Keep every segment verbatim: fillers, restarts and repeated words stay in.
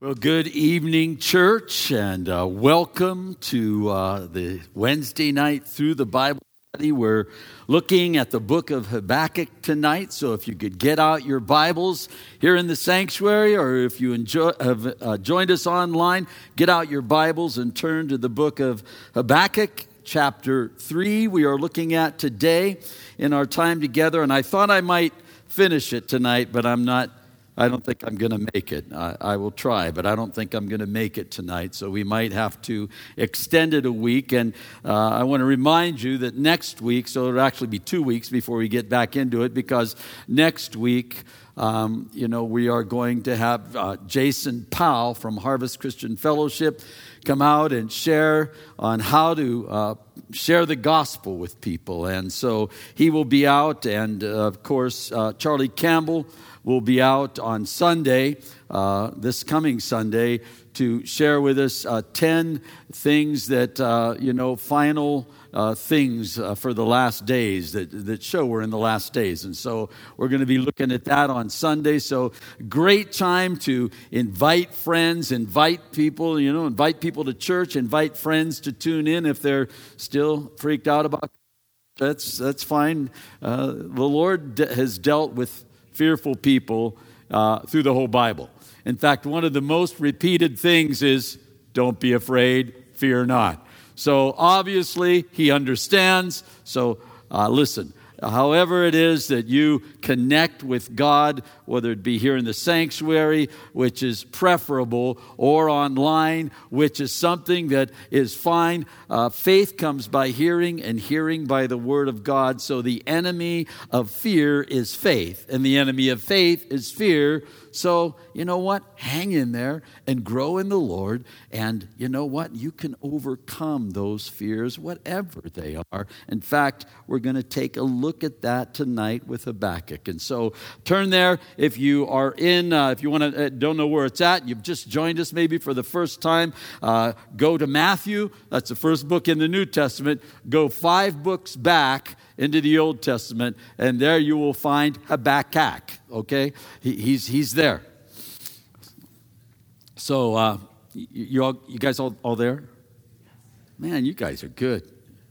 Well, good evening, church, and uh, welcome to uh, the Wednesday night through the Bible study. We're looking at the book of Habakkuk tonight, so if you could get out your Bibles here in the sanctuary, or if you enjoy, have uh, joined us online, get out your Bibles and turn to the book of Habakkuk, chapter three. We are looking at today in our time together, and I thought I might finish it tonight, but I'm not I don't think I'm going to make it. I, I will try, but I don't think I'm going to make it tonight. So we might have to extend it a week. And uh, I want to remind you that next week, so it'll actually be two weeks before we get back into it, because next week, um, you know, we are going to have uh, Jason Powell from Harvest Christian Fellowship come out and share on how to uh, share the gospel with people. And so he will be out, and uh, of course, uh, Charlie Campbell will be out on Sunday, uh, this coming Sunday, to share with us uh, ten things that, uh, you know, final uh, things uh, for the last days that, that show we're in the last days. And so we're going to be looking at that on Sunday. So great time to invite friends, invite people, you know, invite people to church, invite friends to tune in if they're still freaked out about it. That's, that's fine. Uh, the Lord de- has dealt with fearful people uh, through the whole Bible. In fact, one of the most repeated things is, don't be afraid, fear not. So obviously, he understands. So uh, listen, however it is that you connect with God, whether it be here in the sanctuary, which is preferable, or online, which is something that is fine. Uh, faith comes by hearing, and hearing by the word of God. So the enemy of fear is faith, and the enemy of faith is fear. So, you know what? Hang in there and grow in the Lord. And you know what? You can overcome those fears, whatever they are. In fact, we're going to take a look at that tonight with Habakkuk. And so turn there. If you are in, uh, if you want to, uh, don't know where it's at, you've just joined us maybe for the first time, uh, go to Matthew. That's the first book in the New Testament. Go five books back into the Old Testament, and there you will find Habakkuk, okay? He, he's he's there. So, uh, you, you, all, you guys all, all there? Man, you guys are good.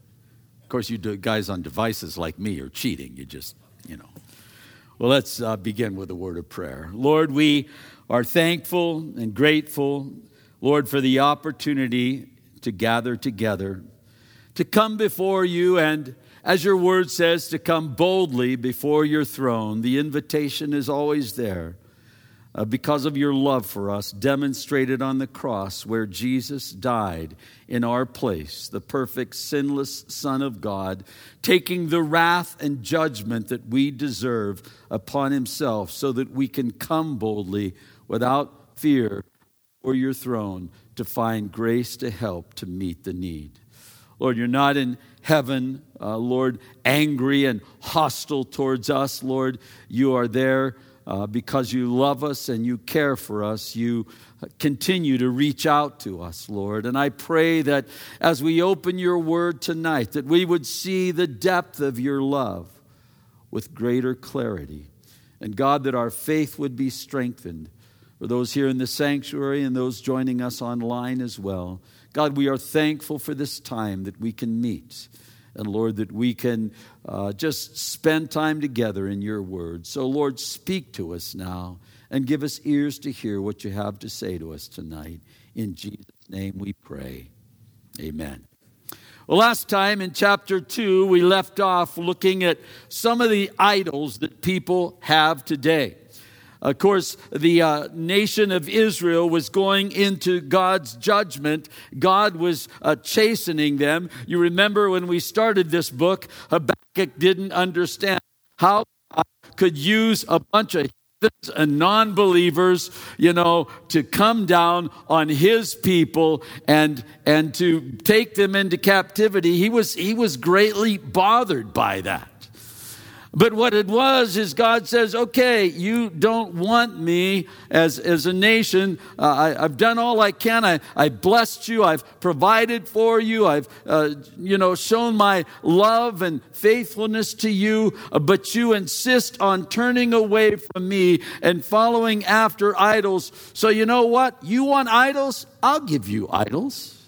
Of course, you do, guys on devices like me are cheating. You just, you know. Well, let's uh, begin with a word of prayer. Lord, we are thankful and grateful, Lord, for the opportunity to gather together, to come before you, and as your word says, to come boldly before your throne. The invitation is always there uh, because of your love for us, demonstrated on the cross where Jesus died in our place, the perfect, sinless Son of God, taking the wrath and judgment that we deserve upon himself so that we can come boldly without fear before your throne to find grace to help to meet the need. Lord, you're not in heaven, uh, Lord, angry and hostile towards us. Lord, you are there uh, because you love us and you care for us. You continue to reach out to us, Lord. And I pray that as we open your word tonight, that we would see the depth of your love with greater clarity. And God, that our faith would be strengthened for those here in the sanctuary and those joining us online as well. God, we are thankful for this time that we can meet. And Lord, that we can uh, just spend time together in your word. So Lord, speak to us now and give us ears to hear what you have to say to us tonight. In Jesus' name we pray. Amen. Well, last time in chapter two, we left off looking at some of the idols that people have today. Of course, the uh, nation of Israel was going into God's judgment. God was uh, chastening them. You remember when we started this book, Habakkuk didn't understand how God could use a bunch of heathens and non-believers, you know, to come down on his people and and to take them into captivity. He was he was greatly bothered by that. But what it was is God says, okay, you don't want me as, as a nation. Uh, I, I've done all I can. I, I blessed you. I've provided for you. I've, uh, you know, shown my love and faithfulness to you. Uh, but you insist on turning away from me and following after idols. So you know what? You want idols? I'll give you idols.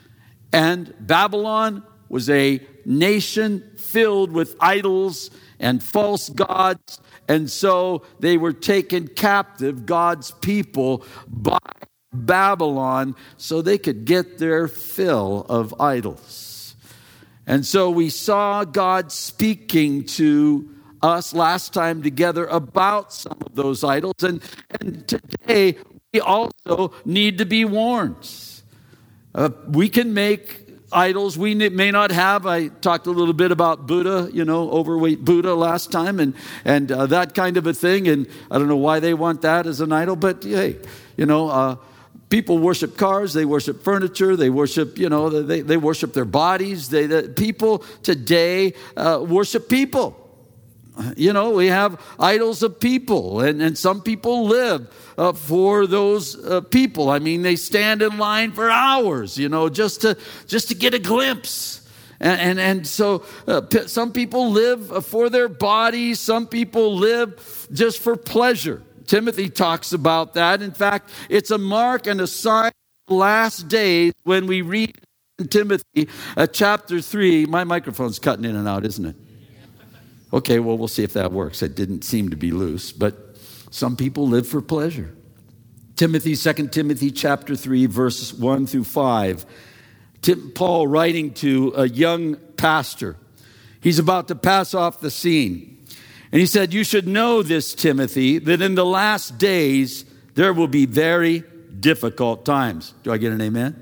And Babylon was a nation filled with idols and false gods, and so they were taken captive, God's people, by Babylon, so they could get their fill of idols. And so we saw God speaking to us last time together about some of those idols, and, and today we also need to be warned. Uh, we can make idols we may not have. I talked a little bit about Buddha, you know, overweight Buddha last time, and and uh, that kind of a thing. And I don't know why they want that as an idol, but hey, you know, uh, people worship cars, they worship furniture, they worship, you know, they they worship their bodies. They the, people today uh, worship people. You know, we have idols of people, and, and some people live uh, for those uh, people. I mean, they stand in line for hours, you know, just to just to get a glimpse. And and, and so uh, p- some people live for their bodies. Some people live just for pleasure. Timothy talks about that. In fact, it's a mark and a sign of the last days when we read in Timothy uh, chapter three. My microphone's cutting in and out, isn't it? Okay, well, we'll see if that works. It didn't seem to be loose, but some people live for pleasure. Timothy, Second Timothy chapter three, verses one through five. Tim, Paul writing to a young pastor. He's about to pass off the scene. And he said, you should know this, Timothy, that in the last days there will be very difficult times. Do I get an amen?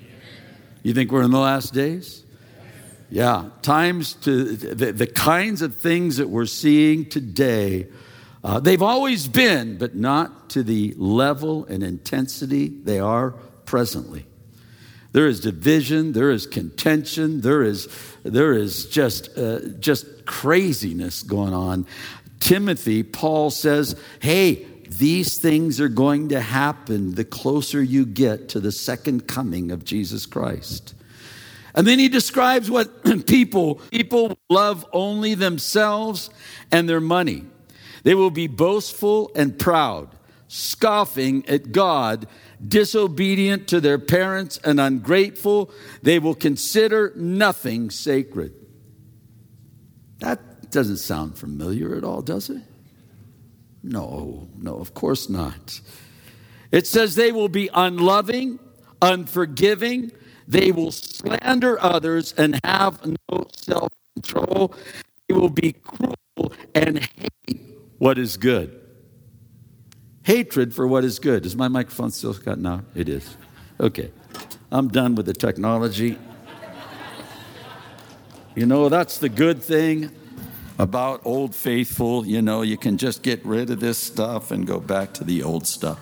You think we're in the last days? Yeah, times to the, the kinds of things that we're seeing today, uh, they've always been, but not to the level and intensity they are presently. There is division, there is contention, there is there is just uh, just craziness going on. Timothy, Paul says, hey, these things are going to happen the closer you get to the second coming of Jesus Christ. And then he describes what people, people love only themselves and their money. They will be boastful and proud, scoffing at God, disobedient to their parents and ungrateful. They will consider nothing sacred. That doesn't sound familiar at all, does it? No, no, of course not. It says they will be unloving, unforgiving. They will slander others and have no self-control. They will be cruel and hate what is good. Hatred for what is good. Is my microphone still cutting out? It is. Okay. I'm done with the technology. You know, that's the good thing about Old Faithful. You know, you can just get rid of this stuff and go back to the old stuff.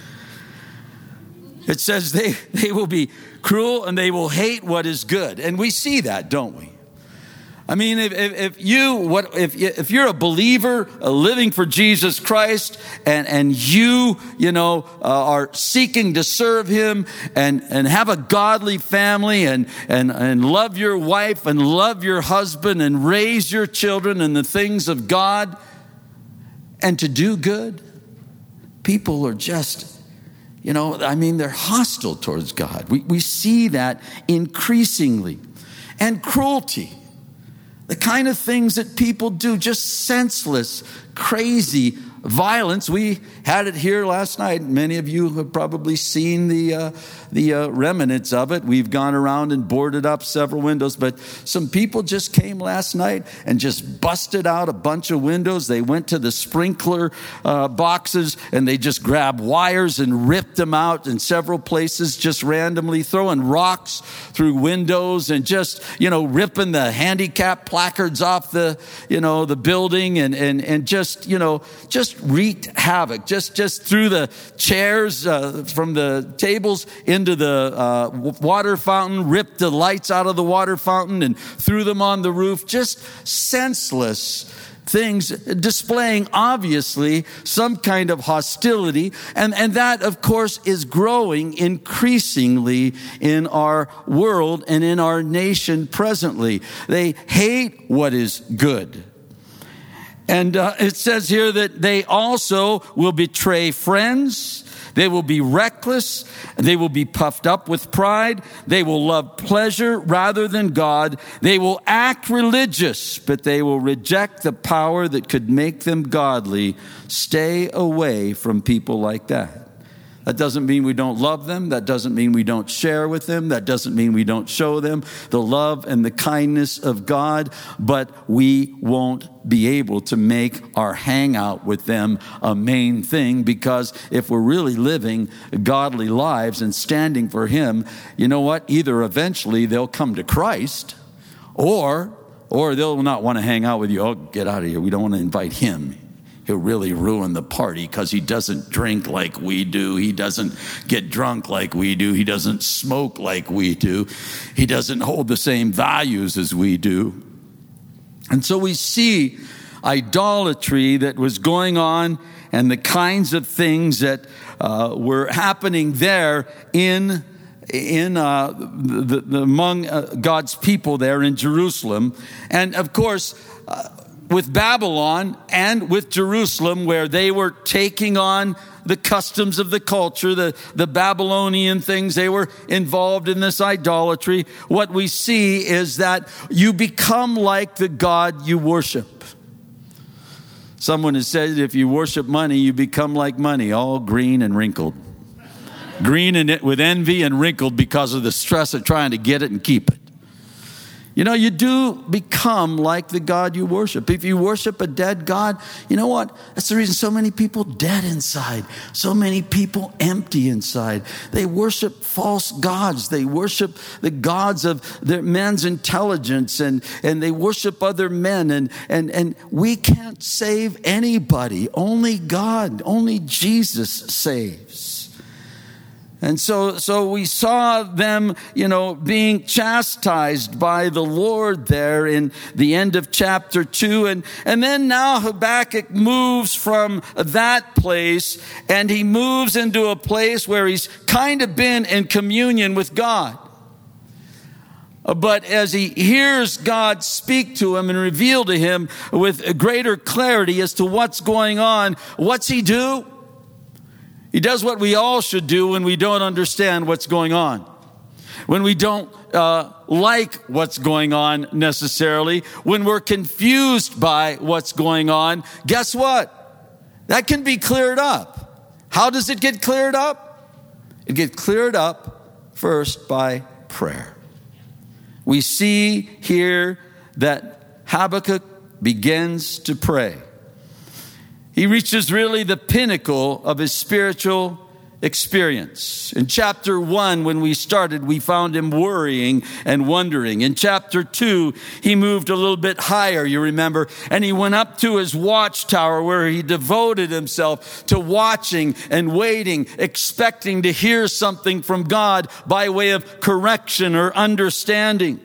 It says they, they will be cruel and they will hate what is good. And we see that, don't we? I mean, if, if, if you what if if you're a believer uh, living for Jesus Christ, and and you you know uh, are seeking to serve Him and and have a godly family and and and love your wife and love your husband and raise your children in the things of God and to do good, people are just, you know, I mean, they're hostile towards God. We we see that increasingly, and cruelty. The kind of things that people do, just senseless, crazy violence. We had it here last night. Many of you have probably seen the uh, the uh, remnants of it. We've gone around and boarded up several windows, but some people just came last night and just busted out a bunch of windows. They went to the sprinkler uh, boxes and they just grabbed wires and ripped them out in several places, just randomly throwing rocks through windows and just, you know, ripping the handicap placards off the, you know, the building and and and just, you know, just wreaked havoc. Just just threw the chairs uh, from the tables into the uh, water fountain, ripped the lights out of the water fountain and threw them on the roof. Just senseless, things displaying obviously some kind of hostility. And, and that, of course, is growing increasingly in our world and in our nation presently. They hate what is good. And uh, it says here that they also will betray friends. They will be reckless. They will be puffed up with pride. They will love pleasure rather than God. They will act religious, but they will reject the power that could make them godly. Stay away from people like that. That doesn't mean we don't love them. That doesn't mean we don't share with them. That doesn't mean we don't show them the love and the kindness of God. But we won't be able to make our hangout with them a main thing, because if we're really living godly lives and standing for Him, you know what? Either eventually they'll come to Christ, or or they'll not want to hang out with you. Oh, get out of here. We don't want to invite him. He'll really ruin the party because he doesn't drink like we do. He doesn't get drunk like we do. He doesn't smoke like we do. He doesn't hold the same values as we do. And so we see idolatry that was going on and the kinds of things that uh, were happening there in in uh, the, the, among uh, God's people there in Jerusalem. And of course, uh, with Babylon and with Jerusalem, where they were taking on the customs of the culture, the, the Babylonian things, they were involved in this idolatry. What we see is that you become like the God you worship. Someone has said, if you worship money, you become like money, all green and wrinkled. Green and it with envy and wrinkled because of the stress of trying to get it and keep it. You know, you do become like the God you worship. If you worship a dead God, you know what? That's the reason so many people dead inside. So many people empty inside. They worship false gods. They worship the gods of their men's intelligence, and, and they worship other men. And, and, and we can't save anybody. Only God, only Jesus saves. And so, so we saw them, you know, being chastised by the Lord there in the end of chapter two. And, and then now Habakkuk moves from that place, and he moves into a place where he's kind of been in communion with God. But as he hears God speak to him and reveal to him with greater clarity as to what's going on, what's he do? He does what we all should do when we don't understand what's going on. When we don't uh, like what's going on necessarily. When we're confused by what's going on. Guess what? That can be cleared up. How does it get cleared up? It gets cleared up first by prayer. We see here that Habakkuk begins to pray. He reaches really the pinnacle of his spiritual experience. In chapter one, when we started, we found him worrying and wondering. In chapter two, he moved a little bit higher, you remember, and he went up to his watchtower where he devoted himself to watching and waiting, expecting to hear something from God by way of correction or understanding.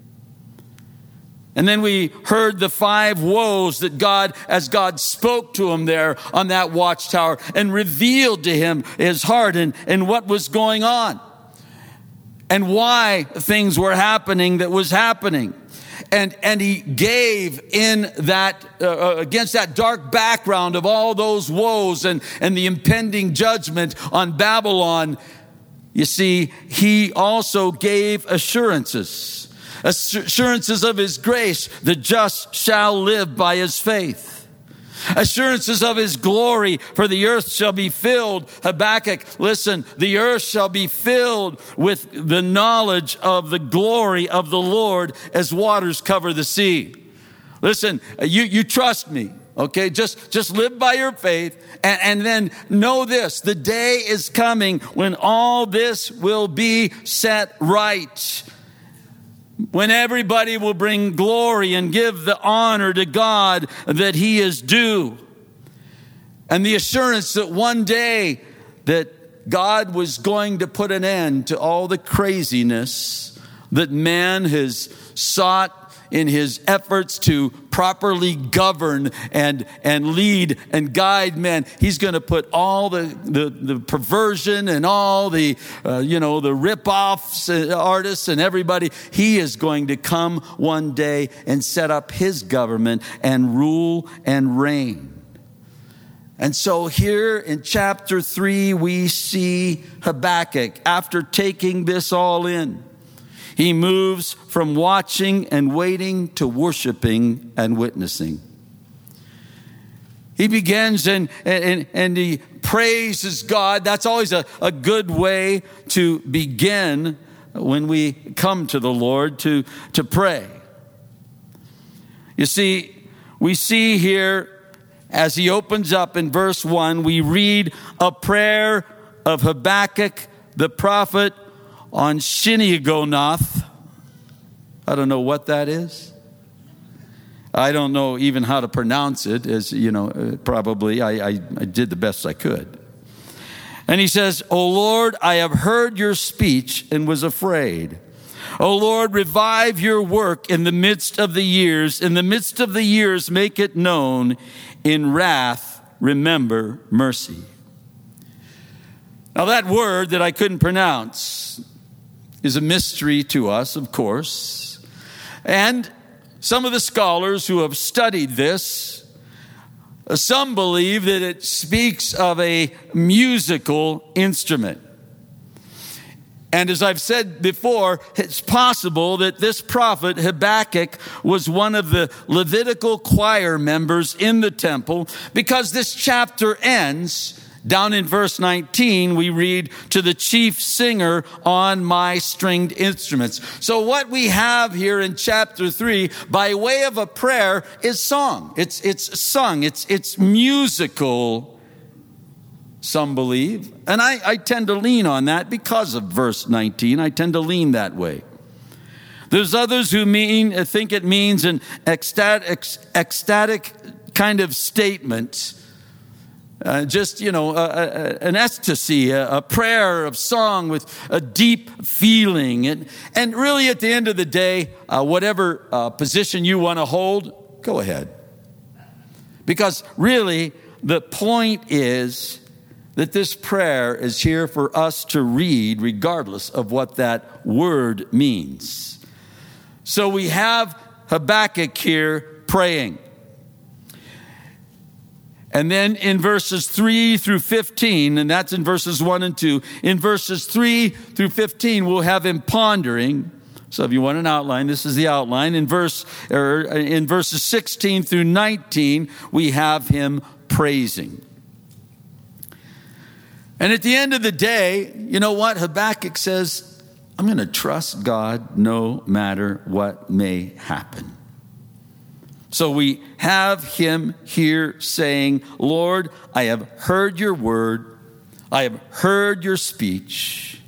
And then we heard the five woes that God, as God spoke to him there on that watchtower and revealed to him his heart and, and what was going on and why things were happening that was happening. And, and he gave in that, uh, against that dark background of all those woes and, and the impending judgment on Babylon. You see, he also gave assurances. Assurances of his grace, the just shall live by his faith. Assurances of his glory, for the earth shall be filled. Habakkuk, listen, the earth shall be filled with the knowledge of the glory of the Lord as waters cover the sea. Listen, you, you trust me, okay? Just, just live by your faith, and, and then know this, the day is coming when all this will be set right. When everybody will bring glory and give the honor to God that he is due. And the assurance that one day that God was going to put an end to all the craziness that man has sought in his efforts to properly govern and, and lead and guide men. He's going to put all the, the, the perversion and all the, uh, you know, the rip-offs, uh, artists and everybody. He is going to come one day and set up his government and rule and reign. And so here in chapter three, we see Habakkuk, after taking this all in, he moves from watching and waiting to worshiping and witnessing. He begins and, and, and he praises God. That's always a, a good way to begin when we come to the Lord to, to pray. You see, we see here, as he opens up in verse one, we read a prayer of Habakkuk the prophet on Shigionoth. I don't know what that is. I don't know even how to pronounce it, as you know, probably I, I, I did the best I could. And he says, O Lord, I have heard your speech and was afraid. O Lord, revive your work in the midst of the years. In the midst of the years, make it known. In wrath, remember mercy. Now that word that I couldn't pronounce is a mystery to us, of course. And some of the scholars who have studied this, some believe that it speaks of a musical instrument. And as I've said before, it's possible that this prophet Habakkuk was one of the Levitical choir members in the temple, because this chapter ends down in verse nineteen. We read, to the chief singer on my stringed instruments. So what we have here in chapter three, by way of a prayer, is song. It's, it's sung. It's, it's musical, some believe. And I, I tend to lean on that because of verse nineteen. I tend to lean that way. There's others who mean think it means an ecstatic, ecstatic kind of statement. Uh, just, you know, a, a, an ecstasy, a, a prayer of song with a deep feeling. And, and really at the end of the day, uh, whatever uh, position you want to hold, go ahead. Because really the point is that this prayer is here for us to read regardless of what that word means. So we have Habakkuk here praying. And then in verses three through fifteen, and that's in verses one and two, in verses three through fifteen, we'll have him pondering. So if you want an outline, this is the outline. In verse, or in verses sixteen through nineteen, we have him praising. And at the end of the day, you know what? Habakkuk says, I'm going to trust God no matter what may happen. So we have him here saying, Lord, I have heard your word. I have heard your speech.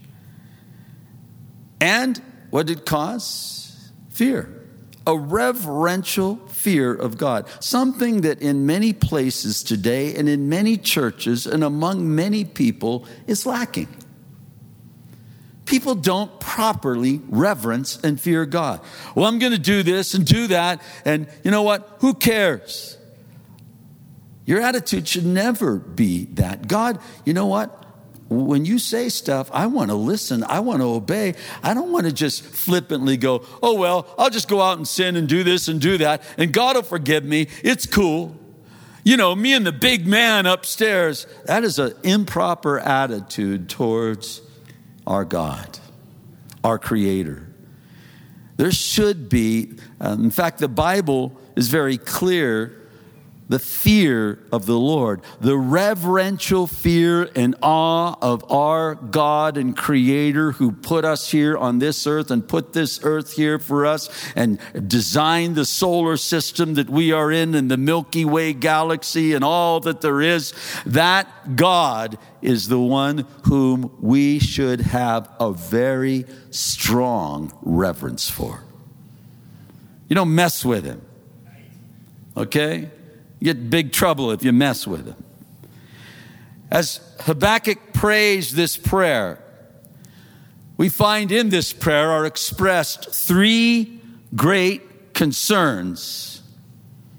And what did it cause? Fear. A reverential fear of God. Something that in many places today and in many churches and among many people is lacking. People don't properly reverence and fear God. Well, I'm going to do this and do that. And you know what? Who cares? Your attitude should never be that. God, you know what? When you say stuff, I want to listen. I want to obey. I don't want to just flippantly go, oh, well, I'll just go out and sin and do this and do that. And God will forgive me. It's cool. You know, me and the big man upstairs. That is an improper attitude towards our God, our Creator. There should be, um, in fact, the Bible is very clear, the fear of the Lord, the reverential fear and awe of our God and Creator who put us here on this earth and put this earth here for us and designed the solar system that we are in and the Milky Way galaxy and all that there is. That God is the one whom we should have a very strong reverence for. You don't mess with him, okay? You get big trouble if you mess with him. As Habakkuk prays this prayer, we find in this prayer are expressed three great concerns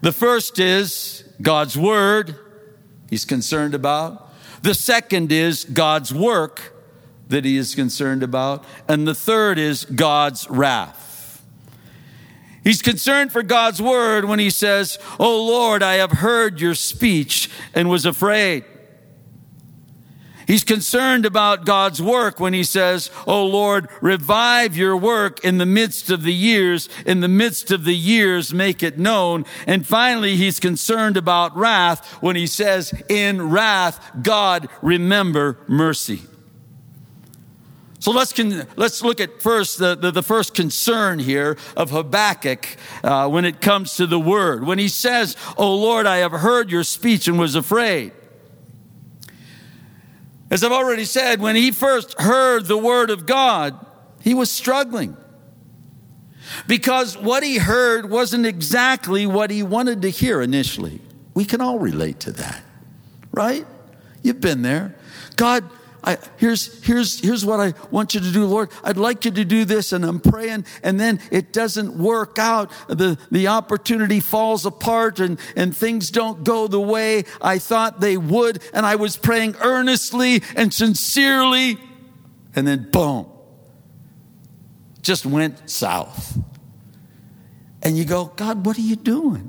The first is God's word he's concerned about. The second is God's work that he is concerned about. And the third is God's wrath. He's concerned for God's word when he says, "Oh Lord, I have heard your speech and was afraid." He's concerned about God's work when he says, "Oh Lord, revive your work in the midst of the years. In the midst of the years, make it known." And finally, he's concerned about wrath when he says, "In wrath, God, remember mercy." So let's con- let's look at first the, the, the first concern here of Habakkuk uh, when it comes to the word. When he says, "Oh Lord, I have heard your speech and was afraid." As I've already said, when he first heard the word of God, he was struggling. Because what he heard wasn't exactly what he wanted to hear initially. We can all relate to that, right? You've been there. God, I, here's, here's, here's what I want you to do, Lord. I'd like you to do this, and I'm praying, and then it doesn't work out. The, the opportunity falls apart, and, and things don't go the way I thought they would, and I was praying earnestly and sincerely, and then boom, just went south. And you go, God, what are you doing?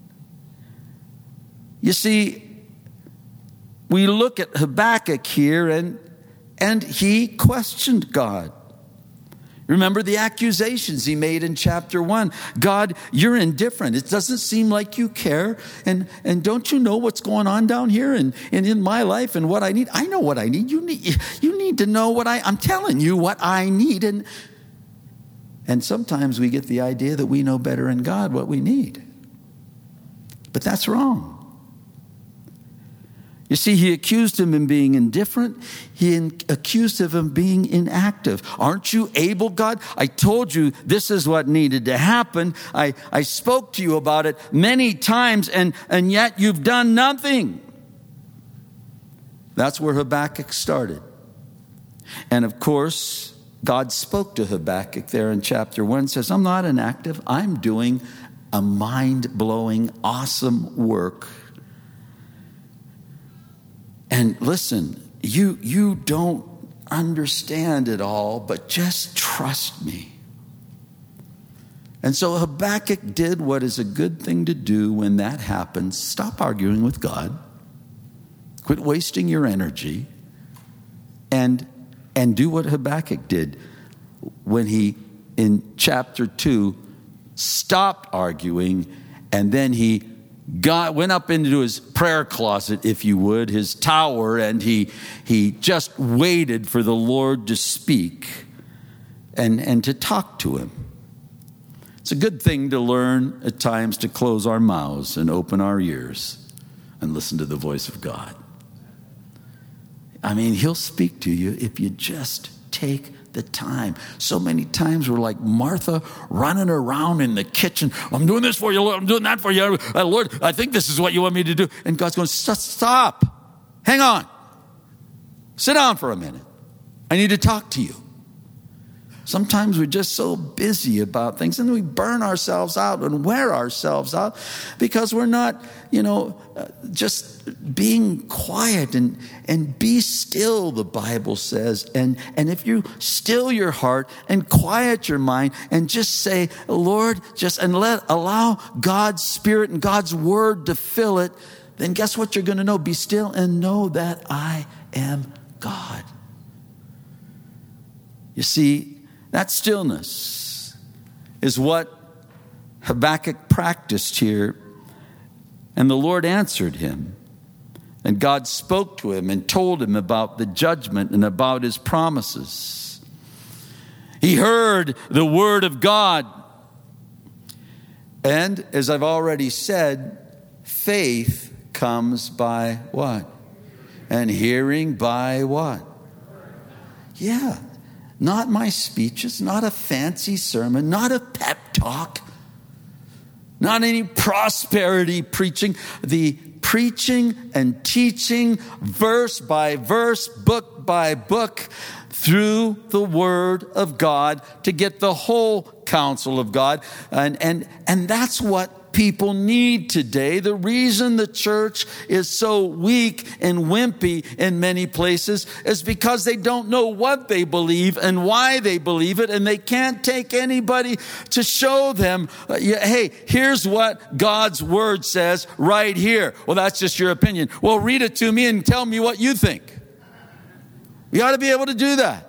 You see, we look at Habakkuk here, and, and he questioned God. Remember the accusations he made in chapter one. God, you're indifferent. It doesn't seem like you care. And, and don't you know what's going on down here and, and in my life and what I need? I know what I need. You need, you need to know what I, I'm telling you what I need. And, and sometimes we get the idea that we know better in God what we need. But that's wrong. You see, he accused him of being indifferent. He in, accused him of being inactive. Aren't you able, God? I told you this is what needed to happen. I, I spoke to you about it many times, and, and yet you've done nothing. That's where Habakkuk started. And of course, God spoke to Habakkuk there in chapter one, says, I'm not inactive. I'm doing a mind-blowing, awesome work. And listen, you, you don't understand it all, but just trust me. And so Habakkuk did what is a good thing to do when that happens. Stop arguing with God. Quit wasting your energy. And, and do what Habakkuk did when he, in chapter two, stopped arguing, and then he God went up into his prayer closet, if you would, his tower, and he he just waited for the Lord to speak and, and to talk to him. It's a good thing to learn at times to close our mouths and open our ears and listen to the voice of God. I mean, he'll speak to you if you just take the time. So many times we're like Martha running around in the kitchen. I'm doing this for you, Lord. I'm doing that for you. Uh, Lord, I think this is what you want me to do. And God's going, stop. Hang on. Sit down for a minute. I need to talk to you. Sometimes we're just so busy about things, and we burn ourselves out and wear ourselves out because we're not, you know, uh, just being quiet and, and be still, the Bible says. And, and if you still your heart and quiet your mind and just say, Lord, just and let allow God's Spirit and God's Word to fill it, then guess what you're going to know? Be still and know that I am God. You see, that stillness is what Habakkuk practiced here. And the Lord answered him. And God spoke to him and told him about the judgment and about his promises. He heard the word of God. And as I've already said, faith comes by what? And hearing by what? Yeah. Not my speeches, not a fancy sermon, not a pep talk, not any prosperity preaching. The preaching and teaching verse by verse, book by book, through the Word of God to get the whole counsel of God. And, and, and that's what people need today. The reason the church is so weak and wimpy in many places is because they don't know what they believe and why they believe it, and they can't take anybody to show them, uh, hey, here's what God's word says right here. Well, that's just your opinion. Well, read it to me and tell me what you think. You ought to be able to do that.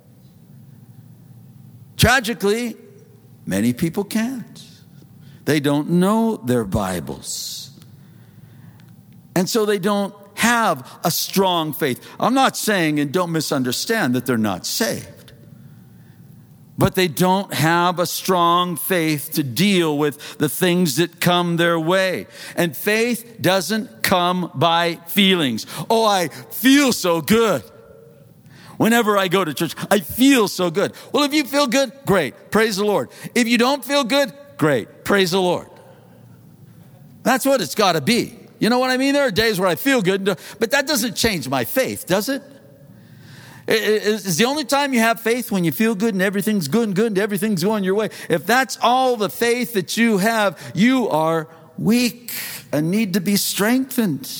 Tragically, many people can't. They don't know their Bibles. And so they don't have a strong faith. I'm not saying, and don't misunderstand, that they're not saved. But they don't have a strong faith to deal with the things that come their way. And faith doesn't come by feelings. Oh, I feel so good. Whenever I go to church, I feel so good. Well, if you feel good, great. Praise the Lord. If you don't feel good, great. Praise the Lord. That's what it's got to be. You know what I mean? There are days where I feel good, but that doesn't change my faith, does it? Is the only time you have faith when you feel good and everything's good and good and everything's going your way? If that's all the faith that you have, you are weak and need to be strengthened.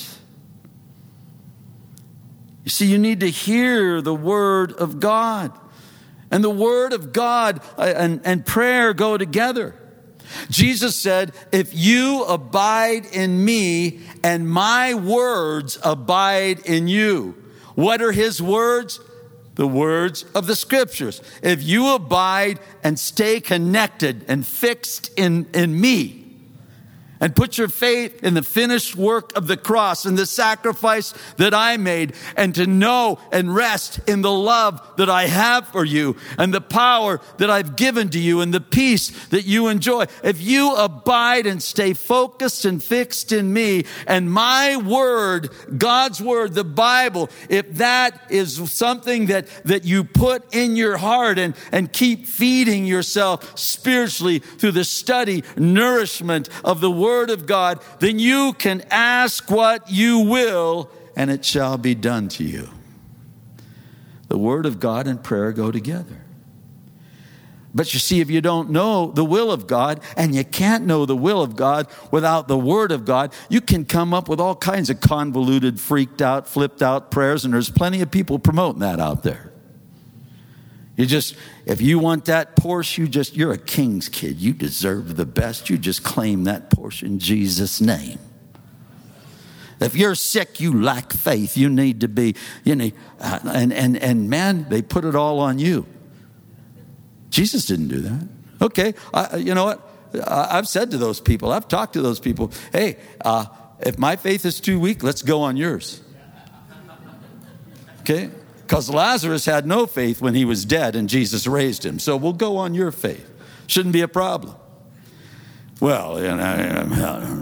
You see, you need to hear the word of God. And the word of God and, and prayer go together. Jesus said, if you abide in me and my words abide in you. What are his words? The words of the scriptures. If you abide and stay connected and fixed in, in me, and put your faith in the finished work of the cross and the sacrifice that I made, and to know and rest in the love that I have for you and the power that I've given to you and the peace that you enjoy. If you abide and stay focused and fixed in me and my word, God's word, the Bible, if that is something that, that you put in your heart and, and keep feeding yourself spiritually through the study, nourishment of the word of God, then you can ask what you will and it shall be done to you. The word of God and prayer go together. But you see, if you don't know the will of God, and you can't know the will of God without the word of God, you can come up with all kinds of convoluted, freaked out, flipped out prayers, and there's plenty of people promoting that out there. You just, if you want that Porsche, you just, you're a king's kid. You deserve the best. You just claim that Porsche in Jesus' name. If you're sick, you lack faith. You need to be, you know, uh, and, and, and man, they put it all on you. Jesus didn't do that. Okay, I, you know what? I, I've said to those people, I've talked to those people, hey, uh, if my faith is too weak, let's go on yours. Okay? Because Lazarus had no faith when he was dead and Jesus raised him. So we'll go on your faith. Shouldn't be a problem. Well, you know,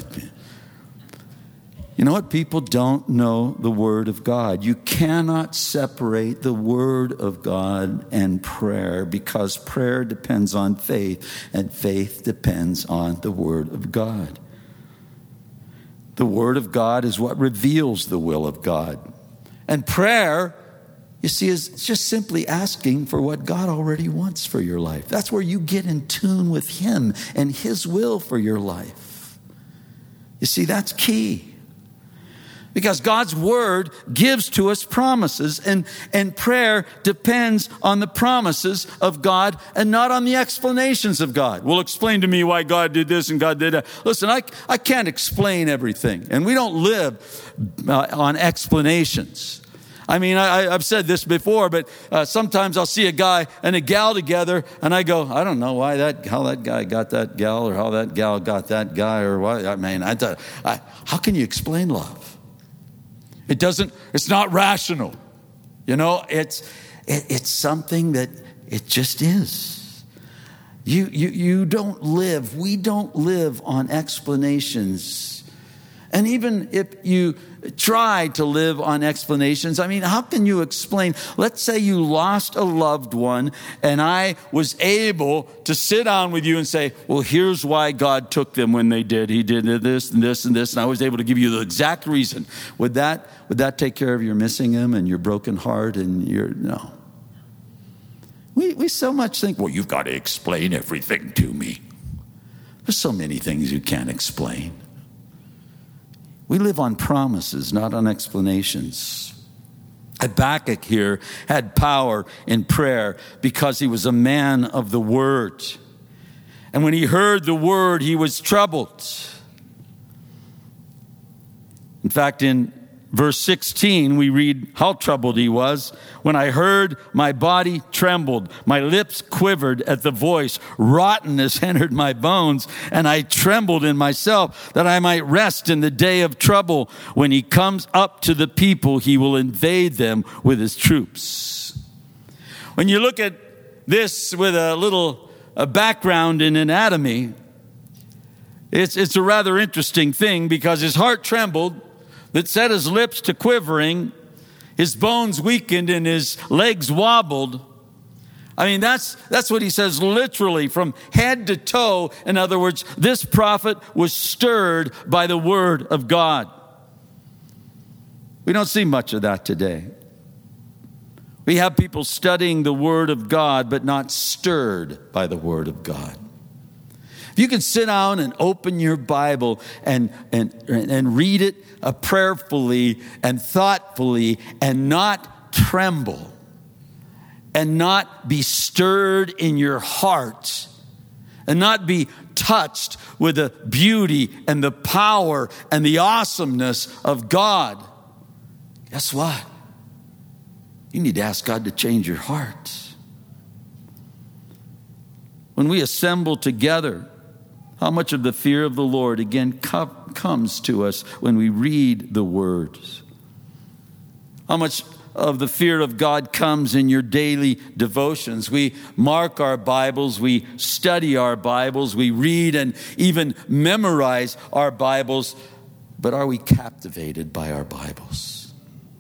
you know what? People don't know the word of God. You cannot separate the word of God and prayer, because prayer depends on faith and faith depends on the word of God. The word of God is what reveals the will of God. And prayer, you see, is just simply asking for what God already wants for your life. That's where you get in tune with him and his will for your life. You see, that's key. Because God's word gives to us promises, and, and prayer depends on the promises of God and not on the explanations of God. Well, explain to me why God did this and God did that. Listen, I, I can't explain everything, and we don't live uh, on explanations. I mean, I, I've said this before, but uh, sometimes I'll see a guy and a gal together, and I go, I don't know why that, how that guy got that gal, or how that gal got that guy, or why. I mean, I, I, how can you explain love? It doesn't. It's not rational, you know. It's it, it's something that it just is. You you you don't live. We don't live on explanations. And even if you try to live on explanations, I mean, how can you explain? Let's say you lost a loved one and I was able to sit down with you and say, well, here's why God took them when they did. He did this and this and this. And I was able to give you the exact reason. Would that, would that take care of your missing him and your broken heart and your, no. We, we so much think, well, you've got to explain everything to me. There's so many things you can't explain. We live on promises, not on explanations. Habakkuk here had power in prayer because he was a man of the word. And when he heard the word, he was troubled. In fact, in verse sixteen, we read how troubled he was. When I heard, my body trembled. My lips quivered at the voice. Rottenness entered my bones, and I trembled in myself that I might rest in the day of trouble. When he comes up to the people, he will invade them with his troops. When you look at this with a little a background in anatomy, it's, it's a rather interesting thing because his heart trembled, that set his lips to quivering, his bones weakened, and his legs wobbled. I mean, that's that's what he says literally from head to toe. In other words, this prophet was stirred by the word of God. We don't see much of that today. We have people studying the word of God, but not stirred by the word of God. If you can sit down and open your Bible and, and, and read it uh, prayerfully and thoughtfully and not tremble and not be stirred in your heart and not be touched with the beauty and the power and the awesomeness of God, guess what? You need to ask God to change your heart. When we assemble together, how much of the fear of the Lord, again, co- comes to us when we read the words? How much of the fear of God comes in your daily devotions? We mark our Bibles, we study our Bibles, we read and even memorize our Bibles, but are we captivated by our Bibles?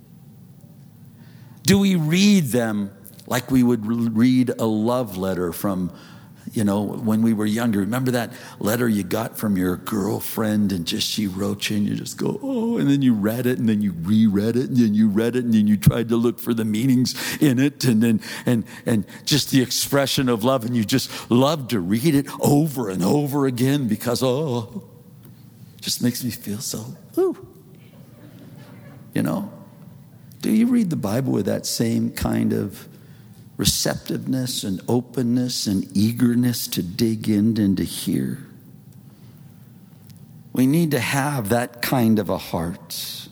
Do we read them like we would read a love letter from, you know, when we were younger? Remember that letter you got from your girlfriend and just she wrote you and you just go, oh, and then you read it and then you reread it and then you read it and then you tried to look for the meanings in it and then and and just the expression of love, and you just loved to read it over and over again because, oh, it just makes me feel so, ooh. You know, do you read the Bible with that same kind of receptiveness and openness and eagerness to dig in and to hear? We need to have that kind of a heart.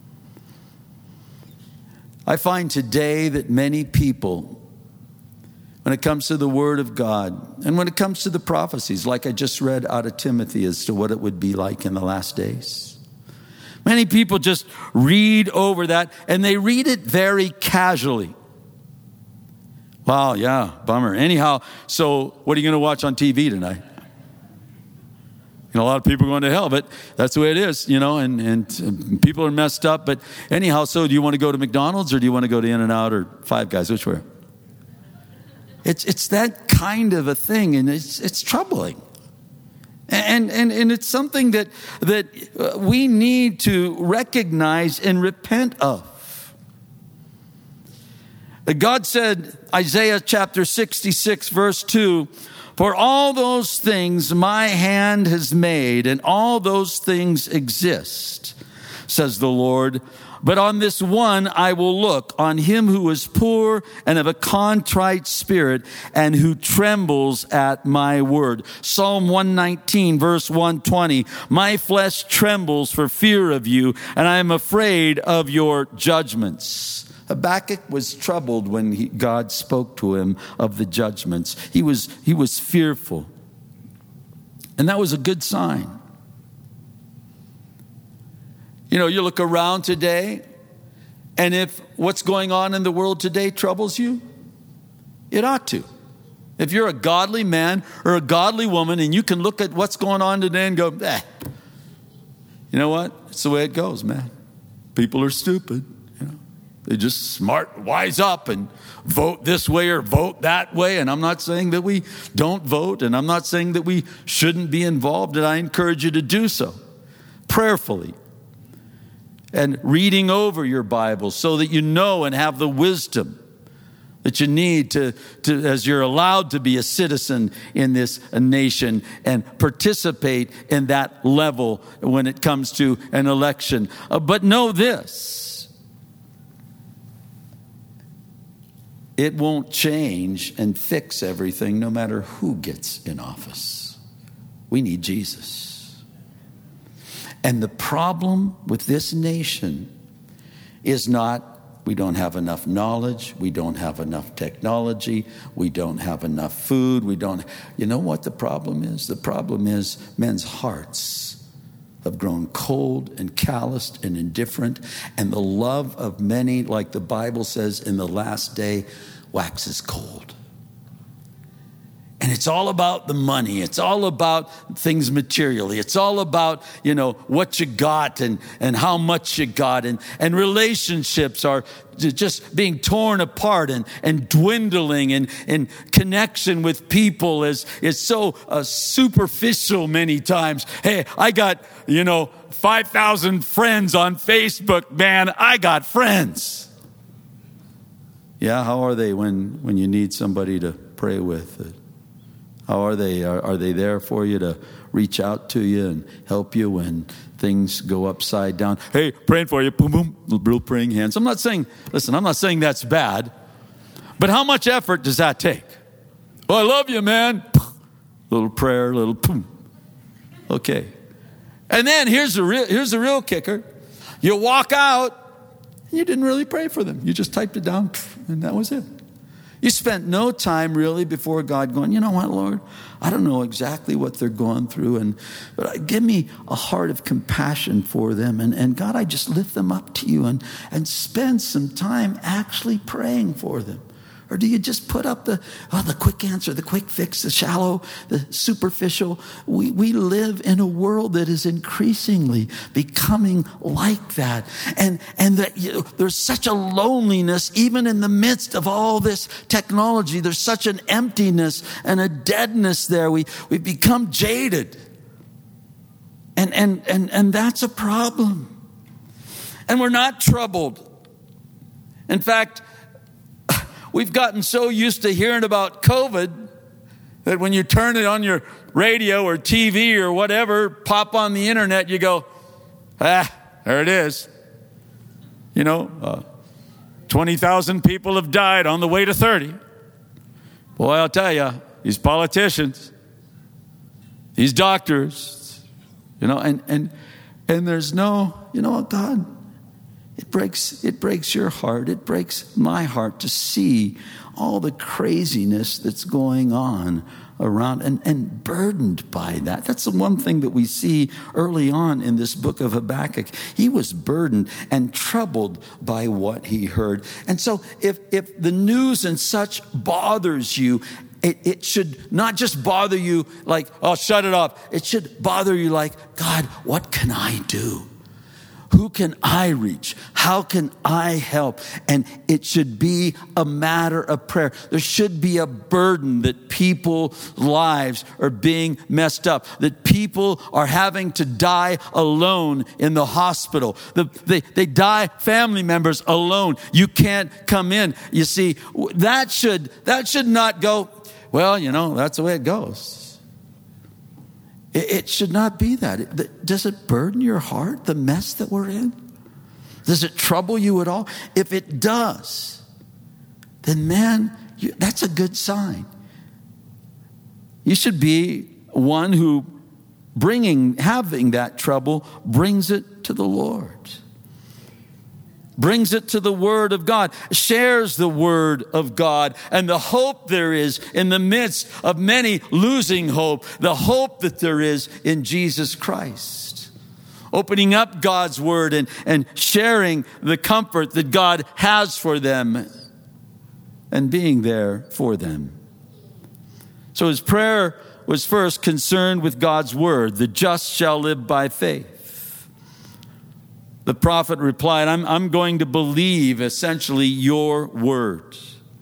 I find today that many people, when it comes to the Word of God, and when it comes to the prophecies, like I just read out of Timothy as to what it would be like in the last days, many people just read over that and they read it very casually. Wow, yeah, bummer. Anyhow, so what are you going to watch on T V tonight? You know, a lot of people are going to hell, but that's the way it is, you know, and, and people are messed up. But anyhow, so do you want to go to McDonald's or do you want to go to In-N-Out or Five Guys? Which way? It's it's that kind of a thing, and it's it's troubling. And, and, and it's something that, that we need to recognize and repent of. God said, Isaiah chapter sixty-six, verse two, for all those things my hand has made, and all those things exist, says the Lord. But on this one I will look, on him who is poor and of a contrite spirit, and who trembles at my word. Psalm one nineteen, verse one twenty, my flesh trembles for fear of you, and I am afraid of your judgments. Habakkuk was troubled when he, God spoke to him of the judgments. He was, he was fearful. And that was a good sign. You know, you look around today, and if what's going on in the world today troubles you, it ought to. If you're a godly man or a godly woman and you can look at what's going on today and go, eh, you know what? It's the way it goes, man. People are stupid. You know, they just smart, wise up and vote this way or vote that way. And I'm not saying that we don't vote, and I'm not saying that we shouldn't be involved, and I encourage you to do so prayerfully. And reading over your Bible so that you know and have the wisdom that you need to, to, as you're allowed to be a citizen in this nation and participate in that level when it comes to an election. Uh, but know this, it won't change and fix everything no matter who gets in office. We need Jesus. And the problem with this nation is not we don't have enough knowledge, we don't have enough technology, we don't have enough food, we don't, you know what the problem is? The problem is men's hearts have grown cold and calloused and indifferent, and the love of many, like the Bible says, in the last day, waxes cold. And it's all about the money. It's all about things materially. It's all about, you know, what you got and, and how much you got. And, and relationships are just being torn apart and, and dwindling. And, and connection with people is, is so uh, superficial many times. Hey, I got, you know, five thousand friends on Facebook. Man, I got friends. Yeah, how are they when, when you need somebody to pray with? How are they? Are, are they there for you to reach out to you and help you when things go upside down? Hey, praying for you. Boom, boom. Little praying hands. I'm not saying, listen, I'm not saying that's bad. But how much effort does that take? Oh, I love you, man. Little prayer, little boom. Okay. And then here's the real, here's the real kicker. You walk out, and you didn't really pray for them. You just typed it down, and that was it. You spent no time really before God going, you know what, Lord, I don't know exactly what they're going through, and but give me a heart of compassion for them. And, and God, I just lift them up to you and, and spend some time actually praying for them. Or do you just put up the oh, the quick answer, the quick fix, the shallow, the superficial? We, we live in a world that is increasingly becoming like that. And, and that you know, there's such a loneliness, even in the midst of all this technology. There's such an emptiness and a deadness there. We, we've become jaded. And, and, and, and that's a problem. And we're not troubled. In fact, we've gotten so used to hearing about COVID that when you turn it on your radio or T V or whatever, pop on the internet, you go, ah, there it is. You know, uh, twenty thousand people have died on the way to thirty. Boy, I'll tell you, these politicians, these doctors, you know, and, and, and there's no, you know what, God, It breaks, it breaks your heart. It breaks my heart to see all the craziness that's going on around and, and burdened by that. That's the one thing that we see early on in this book of Habakkuk. He was burdened and troubled by what he heard. And so if, if the news and such bothers you, It, it should not just bother you like, oh, shut it up. It should bother you like, God, what can I do? Who can I reach? How can I help? And it should be a matter of prayer. There should be a burden that people's lives are being messed up, that people are having to die alone in the hospital. The, they, they die, family members alone. You can't come in. You see, that should, that should not go, well, you know, that's the way it goes. It should not be that. Does it burden your heart, the mess that we're in? Does it trouble you at all? If it does, then man, you, that's a good sign. You should be one who bringing, having that trouble, brings it to the Lord. Brings it to the Word of God, shares the Word of God and the hope there is in the midst of many losing hope, the hope that there is in Jesus Christ. Opening up God's Word and, and sharing the comfort that God has for them and being there for them. So his prayer was first concerned with God's Word. The just shall live by faith. The prophet replied, I'm, I'm going to believe essentially your word.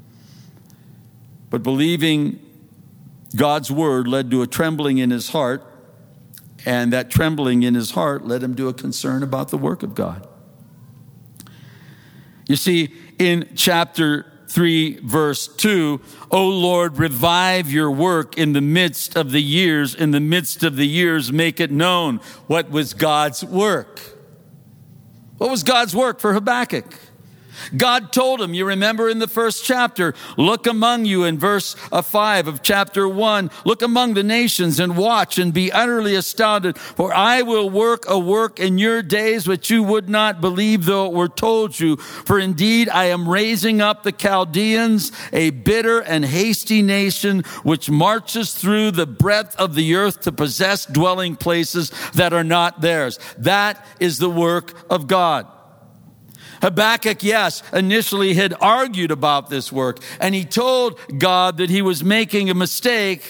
But believing God's word led to a trembling in his heart, and that trembling in his heart led him to a concern about the work of God. You see, in chapter three, verse two, O Lord, revive your work in the midst of the years. In the midst of the years, make it known. What was God's work? What was God's work for Habakkuk? God told him, you remember in the first chapter, look among you in verse five of chapter one, look among the nations and watch and be utterly astounded, for I will work a work in your days which you would not believe though it were told you. For indeed I am raising up the Chaldeans, a bitter and hasty nation, which marches through the breadth of the earth to possess dwelling places that are not theirs. That is the work of God. Habakkuk, yes, initially had argued about this work, and he told God that he was making a mistake.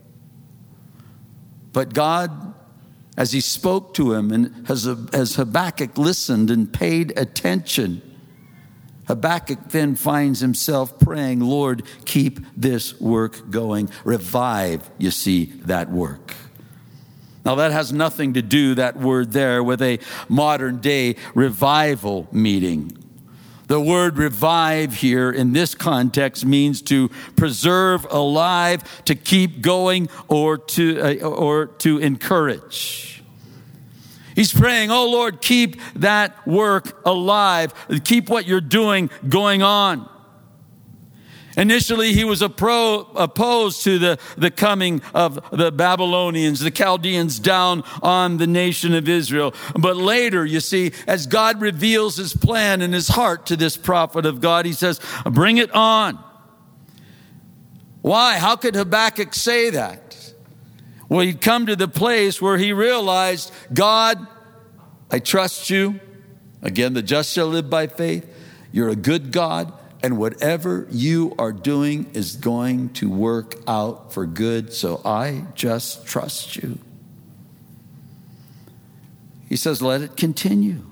But God, as he spoke to him, and as, as Habakkuk listened and paid attention, Habakkuk then finds himself praying, Lord, keep this work going. Revive, you see, that work. Now that has nothing to do, that word there, with a modern day revival meeting. The word revive here in this context means to preserve alive, to keep going, or to, uh, or to encourage. He's praying, oh Lord, keep that work alive. Keep what you're doing going on. Initially, he was appro- opposed to the, the coming of the Babylonians, the Chaldeans down on the nation of Israel. But later, you see, as God reveals his plan in his heart to this prophet of God, he says, bring it on. Why? How could Habakkuk say that? Well, he'd come to the place where he realized, God, I trust you. Again, the just shall live by faith. You're a good God. And whatever you are doing is going to work out for good. So I just trust you. He says, let it continue.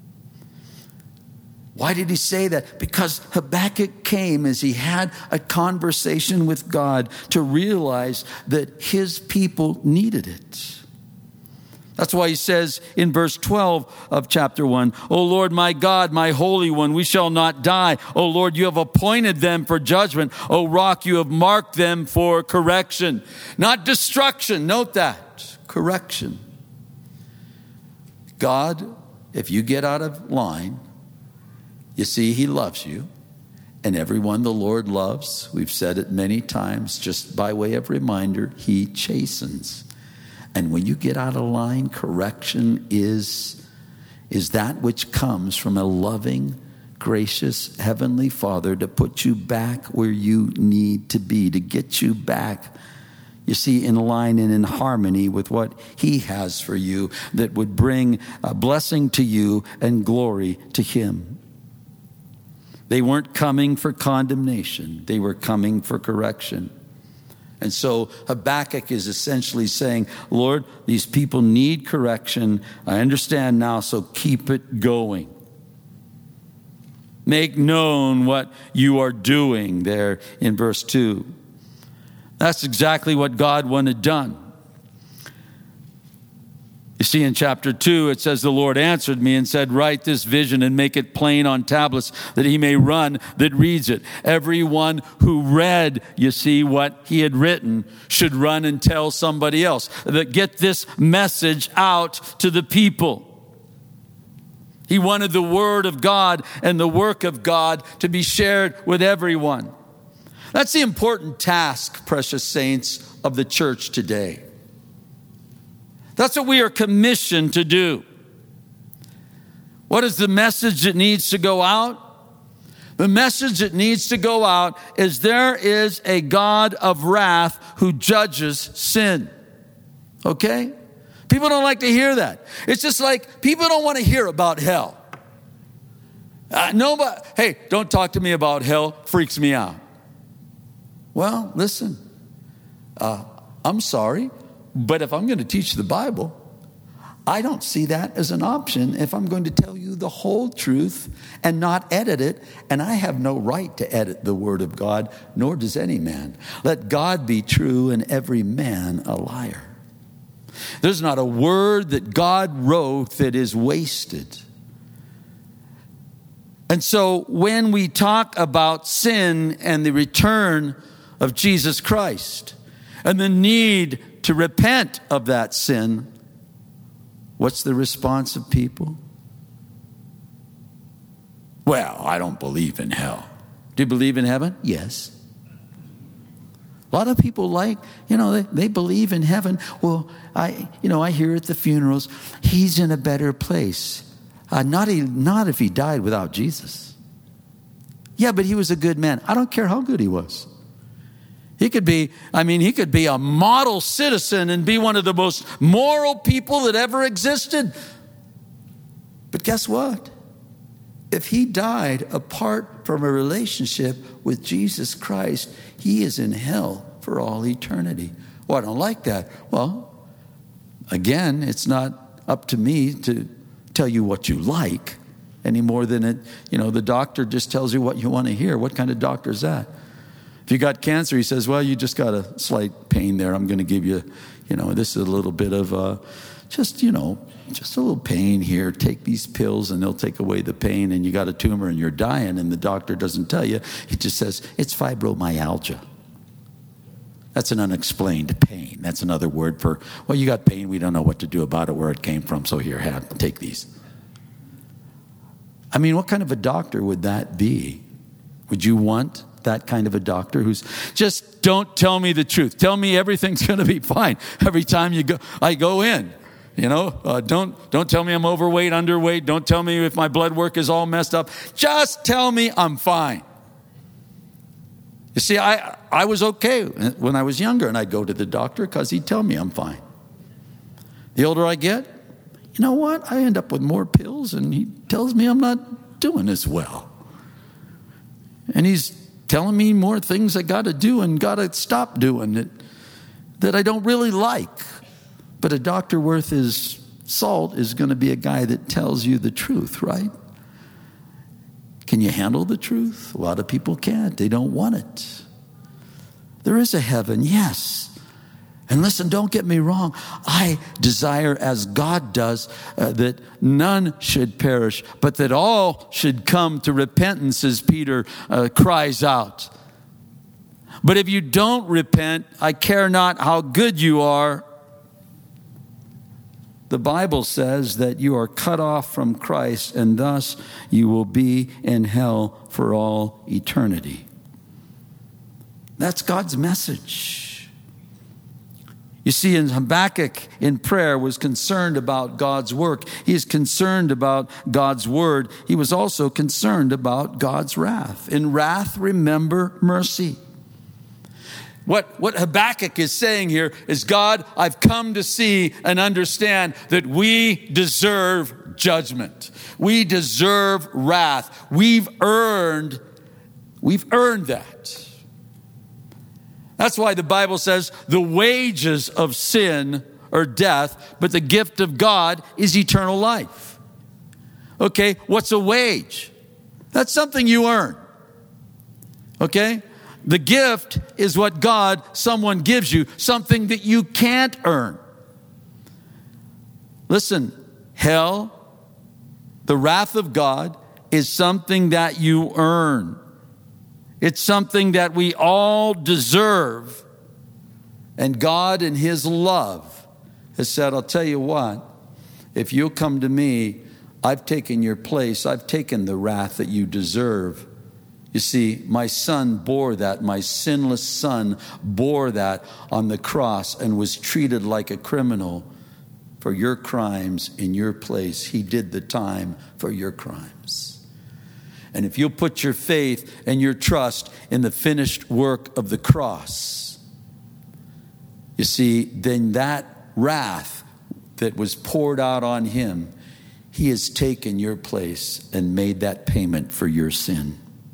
Why did he say that? Because Habakkuk came as he had a conversation with God to realize that his people needed it. That's why he says in verse twelve of chapter one, O Lord, my God, my Holy One, we shall not die. O Lord, you have appointed them for judgment. O Rock, you have marked them for correction. Not destruction. Note that. Correction. God, if you get out of line, you see, he loves you. And everyone the Lord loves, we've said it many times, just by way of reminder, he chastens. And when you get out of line, correction is, is that which comes from a loving, gracious Heavenly Father to put you back where you need to be, to get you back, you see, in line and in harmony with what he has for you that would bring a blessing to you and glory to him. They weren't coming for condemnation. They were coming for correction. And so Habakkuk is essentially saying, Lord, these people need correction. I understand now, so keep it going. Make known what you are doing there in verse two. That's exactly what God wanted done. You see, in chapter two, it says, the Lord answered me and said, write this vision and make it plain on tablets that he may run that reads it. Everyone who read, you see, what he had written should run and tell somebody else. That get this message out to the people. He wanted the word of God and the work of God to be shared with everyone. That's the important task, precious saints, of the church today. That's what we are commissioned to do. What is the message that needs to go out? The message that needs to go out is there is a God of wrath who judges sin. Okay? People don't like to hear that. It's just like people don't want to hear about hell. Uh, nobody, hey, don't talk to me about hell. Freaks me out. Well, listen. Uh, I'm sorry. But if I'm going to teach the Bible, I don't see that as an option if I'm going to tell you the whole truth and not edit it. And I have no right to edit the word of God, nor does any man. Let God be true and every man a liar. There's not a word that God wrote that is wasted. And so when we talk about sin and the return of Jesus Christ and the need to repent of that sin, what's the response of people? Well, I don't believe in hell. Do you believe in heaven? Yes. A lot of people like, you know, they, they believe in heaven. Well, I, you know, I hear at the funerals, he's in a better place. Uh, not, he, not if he died without Jesus. Yeah, but he was a good man. I don't care how good he was. He could be, I mean, he could be a model citizen and be one of the most moral people that ever existed. But guess what? If he died apart from a relationship with Jesus Christ, he is in hell for all eternity. Well, I don't like that. Well, again, it's not up to me to tell you what you like any more than it, you know, the doctor just tells you what you want to hear. What kind of doctor is that? If you got cancer, he says, well, you just got a slight pain there. I'm going to give you, you know, this is a little bit of uh, just, you know, just a little pain here. Take these pills and they'll take away the pain, and you got a tumor and you're dying, and the doctor doesn't tell you. He just says, it's fibromyalgia. That's an unexplained pain. That's another word for, well, you got pain. We don't know what to do about it, where it came from. So here, have, take these. I mean, what kind of a doctor would that be? Would you want that kind of a doctor who's just, don't tell me the truth. Tell me everything's going to be fine every time you go. I go in. You know, uh, don't don't tell me I'm overweight, underweight. Don't tell me if my blood work is all messed up. Just tell me I'm fine. You see, I I was okay when I was younger, and I'd go to the doctor because he'd tell me I'm fine. The older I get, you know what? I end up with more pills, and he tells me I'm not doing as well. And he's telling me more things I got to do and got to stop doing that, that I don't really like. But a doctor worth his salt is going to be a guy that tells you the truth, right? Can you handle the truth? A lot of people can't. They don't want it. There is a heaven, yes. And listen, don't get me wrong. I desire, as God does, uh, that none should perish, but that all should come to repentance, as Peter uh, cries out. But if you don't repent, I care not how good you are. The Bible says that you are cut off from Christ, and thus you will be in hell for all eternity. That's God's message. You see, in Habakkuk, in prayer, was concerned about God's work. He is concerned about God's word. He was also concerned about God's wrath. In wrath, remember mercy. What, what Habakkuk is saying here is, God, I've come to see and understand that we deserve judgment. We deserve wrath. We've earned, we've earned that. That's why the Bible says the wages of sin are death, but the gift of God is eternal life. Okay, what's a wage? That's something you earn. Okay? The gift is what God, someone gives you, something that you can't earn. Listen, hell, the wrath of God, is something that you earn. It's something that we all deserve. And God, in his love, has said, I'll tell you what, if you'll come to me, I've taken your place. I've taken the wrath that you deserve. You see, my son bore that. My sinless son bore that on the cross and was treated like a criminal for your crimes in your place. He did the time for your crimes. And if you'll put your faith and your trust in the finished work of the cross, you see, then that wrath that was poured out on him, he has taken your place and made that payment for your sin.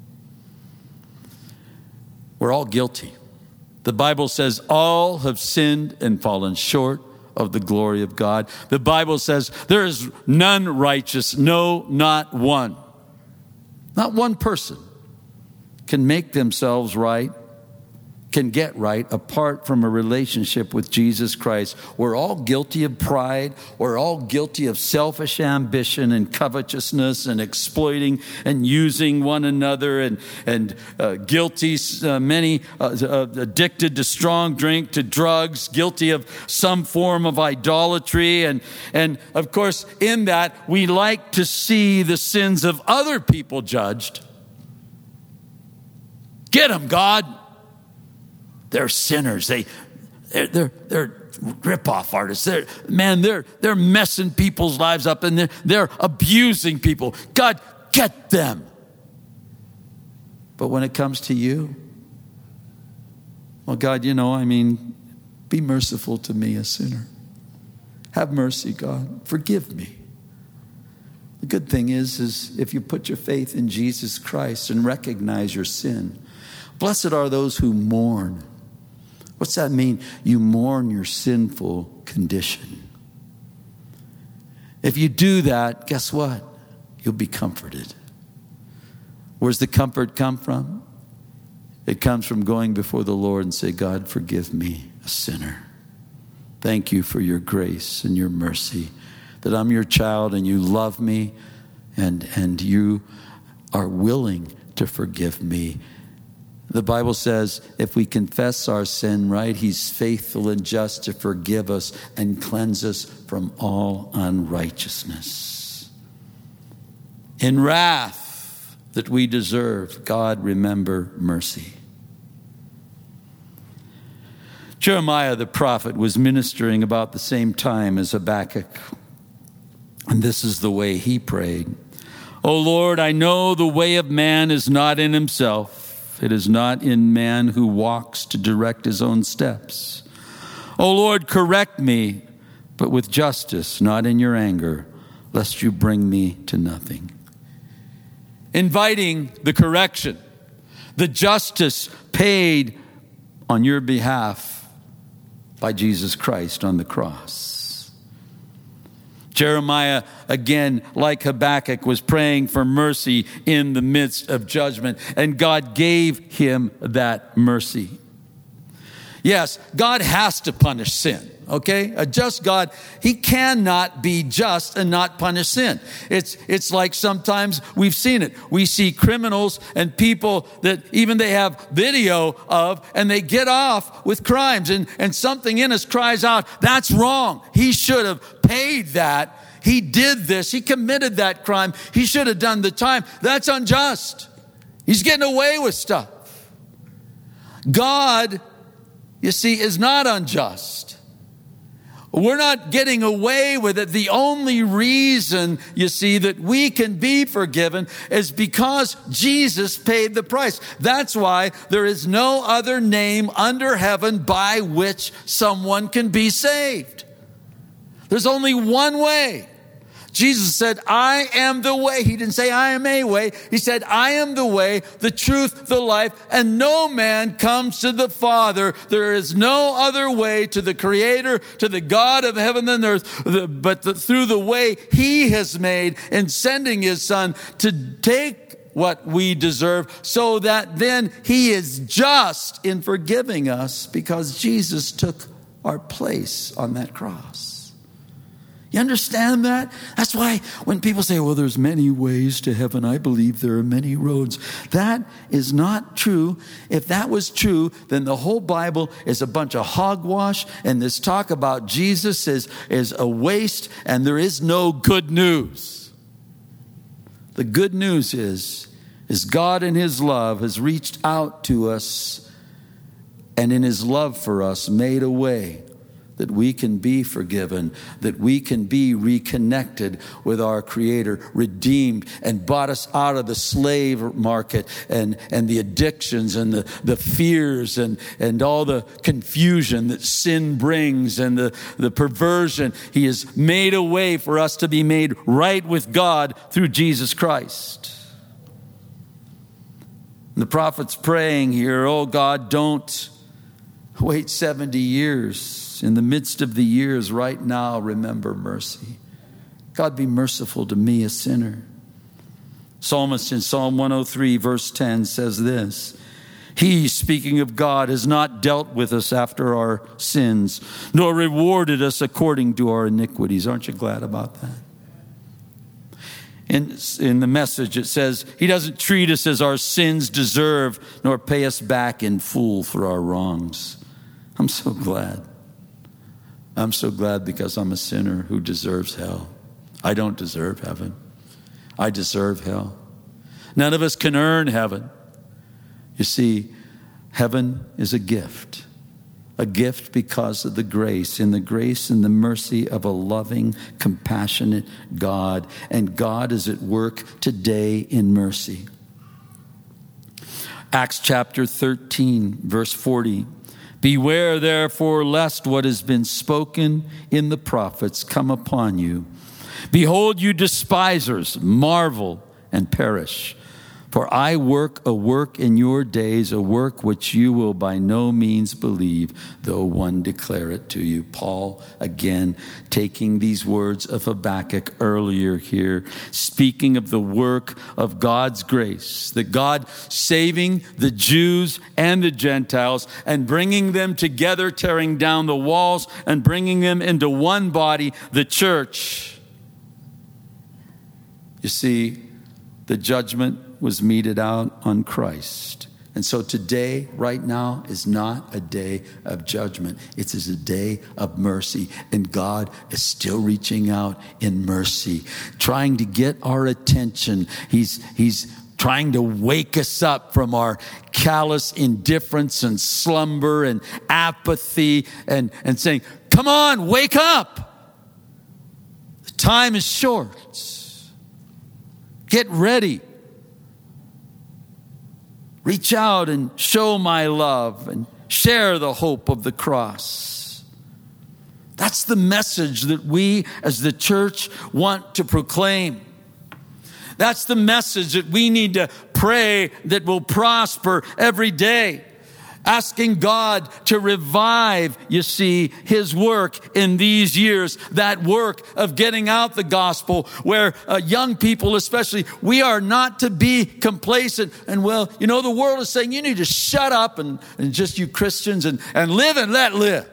We're all guilty. The Bible says all have sinned and fallen short of the glory of God. The Bible says there is none righteous, no, not one. Not one person can make themselves right, can get right apart from a relationship with Jesus Christ. We're all guilty of pride. We're all guilty of selfish ambition and covetousness and exploiting and using one another, and, and uh, guilty, uh, many uh, uh, addicted to strong drink, to drugs, guilty of some form of idolatry. And, and of course, in that, we like to see the sins of other people judged. Get them, God. They're sinners. They, they're, they're, they're rip-off artists. They're, man, they're, they're messing people's lives up, and they're, they're abusing people. God, get them. But when it comes to you, well, God, you know, I mean, be merciful to me, a sinner. Have mercy, God. Forgive me. The good thing is, is if you put your faith in Jesus Christ and recognize your sin, blessed are those who mourn. What's that mean? You mourn your sinful condition. If you do that, guess what? You'll be comforted. Where's the comfort come from? It comes from going before the Lord and say, God, forgive me, a sinner. Thank you for your grace and your mercy, that I'm your child and you love me, and, and you are willing to forgive me. The Bible says if we confess our sin, right, he's faithful and just to forgive us and cleanse us from all unrighteousness. In wrath that we deserve, God, remember mercy. Jeremiah the prophet was ministering about the same time as Habakkuk. And this is the way he prayed. O Lord, I know the way of man is not in himself. It is not in man who walks to direct his own steps. O Lord, correct me, but with justice, not in your anger, lest you bring me to nothing. Inviting the correction, the justice paid on your behalf by Jesus Christ on the cross. Jeremiah, again, like Habakkuk, was praying for mercy in the midst of judgment, and God gave him that mercy. Yes, God has to punish sin, okay? A just God, he cannot be just and not punish sin. It's, it's like sometimes we've seen it. We see criminals and people that even they have video of, and they get off with crimes, and, and something in us cries out, that's wrong. He should have paid that. He did this. He committed that crime. He should have done the time. That's unjust. He's getting away with stuff. God, you see, is not unjust. We're not getting away with it. The only reason, you see, that we can be forgiven is because Jesus paid the price. That's why there is no other name under heaven by which someone can be saved. There's only one way. Jesus said, I am the way. He didn't say, I am a way. He said, I am the way, the truth, the life, and no man comes to the Father. There is no other way to the Creator, to the God of heaven and earth, but the, through the way he has made in sending his Son to take what we deserve, so that then he is just in forgiving us because Jesus took our place on that cross. You understand that? That's why when people say, well, there's many ways to heaven, I believe there are many roads. That is not true. If that was true, then the whole Bible is a bunch of hogwash, and this talk about Jesus is, is a waste, and there is no good news. The good news is, is God in his love has reached out to us, and in his love for us made a way that we can be forgiven, that we can be reconnected with our Creator, redeemed, and bought us out of the slave market and, and the addictions and the, the fears and, and all the confusion that sin brings and the, the perversion. He has made a way for us to be made right with God through Jesus Christ. And the prophet's praying here, oh God, don't wait seventy years. In the midst of the years, right now, remember mercy. God, be merciful to me, a sinner. Psalmist in Psalm one oh three, verse ten says this, He, speaking of God, has not dealt with us after our sins, nor rewarded us according to our iniquities. Aren't you glad about that? In, in the Message, it says, he doesn't treat us as our sins deserve, nor pay us back in full for our wrongs. I'm so glad. I'm so glad because I'm a sinner who deserves hell. I don't deserve heaven. I deserve hell. None of us can earn heaven. You see, heaven is a gift. A gift because of the grace, in the grace and the mercy of a loving, compassionate God. And God is at work today in mercy. Acts chapter thirteen, verse forty. Beware, therefore, lest what has been spoken in the prophets come upon you. Behold, you despisers, marvel and perish. For I work a work in your days, a work which you will by no means believe, though one declare it to you. Paul, again, taking these words of Habakkuk earlier here, speaking of the work of God's grace, that God saving the Jews and the Gentiles and bringing them together, tearing down the walls and bringing them into one body, the church. You see, the judgment was meted out on Christ. And so today, right now, is not a day of judgment. It is a day of mercy. And God is still reaching out in mercy, trying to get our attention. He's, he's trying to wake us up from our callous indifference and slumber and apathy and, and saying, come on, wake up. The time is short. Get ready. Reach out and show my love and share the hope of the cross. That's the message that we as the church want to proclaim. That's the message that we need to pray that will prosper every day. Asking God to revive, you see, his work in these years, that work of getting out the gospel where uh, young people especially, we are not to be complacent. And well, you know, the world is saying you need to shut up and, and just you Christians and, and live and let live.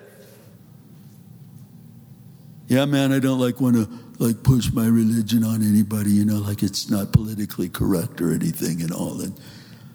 Yeah, man, I don't like want to like push my religion on anybody, you know, like it's not politically correct or anything and all that.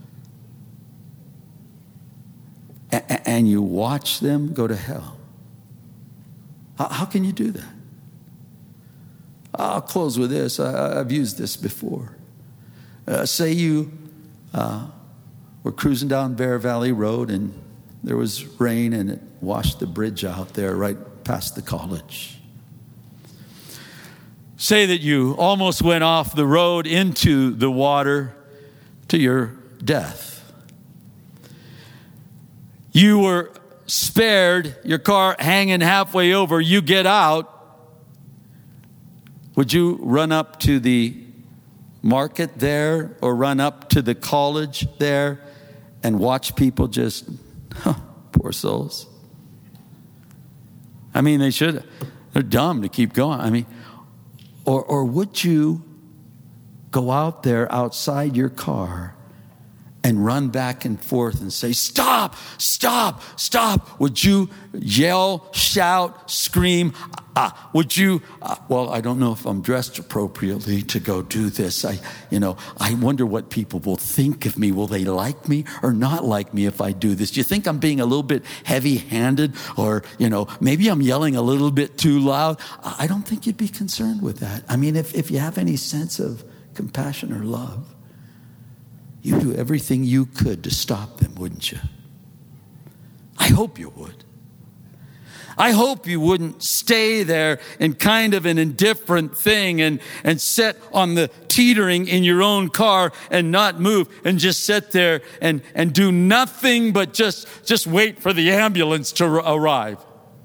And you watch them go to hell. How can you do that? I'll close with this. I've used this before. Uh, say you uh, were cruising down Bear Valley Road and there was rain and it washed the bridge out there right past the college. Say that you almost went off the road into the water to your death. You were spared, your car hanging halfway over, you get out. Would you run up to the market there or run up to the college there and watch people just, huh, poor souls? I mean, they should, they're dumb to keep going. I mean, or, or would you go out there outside your car and run back and forth and say, stop, stop, stop. Would you yell, shout, scream? Uh, would you, uh, well, I don't know if I'm dressed appropriately to go do this. I, you know, I wonder what people will think of me. Will they like me or not like me if I do this? Do you think I'm being a little bit heavy-handed or, you know, maybe I'm yelling a little bit too loud? I don't think you'd be concerned with that. I mean, if, if you have any sense of compassion or love, you do everything you could to stop them, wouldn't you? I hope you would. I hope you wouldn't stay there in kind of an indifferent thing and, and sit on the teetering in your own car and not move and just sit there and, and do nothing but just, just wait for the ambulance to arrive.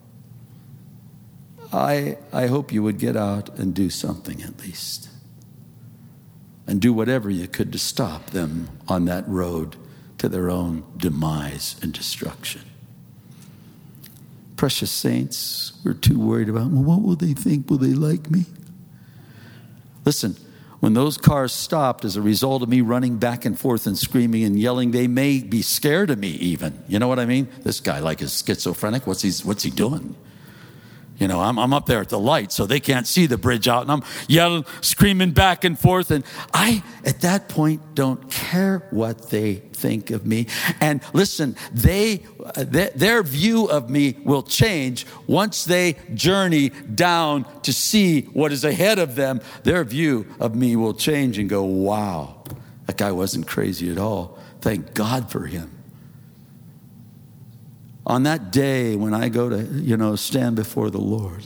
I, I hope you would get out and do something at least. And do whatever you could to stop them on that road to their own demise and destruction. Precious saints, we're too worried about, well, what will they think? Will they like me? Listen, when those cars stopped as a result of me running back and forth and screaming and yelling, they may be scared of me even. You know what I mean? This guy like is schizophrenic. What's he, what's he doing? You know, I'm, I'm up there at the light, so they can't see the bridge out, and I'm yelling, screaming back and forth. And I, at that point, don't care what they think of me. And listen, they, th- their view of me will change once they journey down to see what is ahead of them. Their view of me will change and go, wow, that guy wasn't crazy at all. Thank God for him. On that day when I go to, you know, stand before the Lord,